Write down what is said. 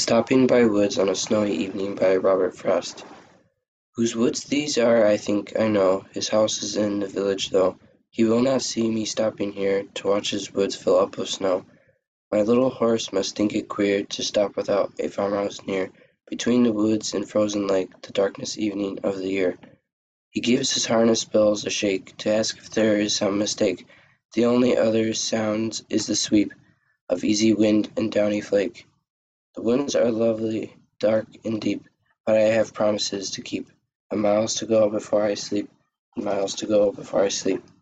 Stopping by Woods on a Snowy Evening by Robert Frost. Whose woods these are I think I know, his house is in the village though, he will not see me stopping here to watch his woods fill up with snow. My little horse must think it queer to stop without a farmhouse near, between the woods and frozen lake, the darkest evening of the year. He gives his harness bells a shake, to ask if there is some mistake. The only other sound is the sweep of easy wind and downy flake. The winds are lovely, dark and deep, but I have promises to keep, and miles to go before I sleep, and miles to go before I sleep.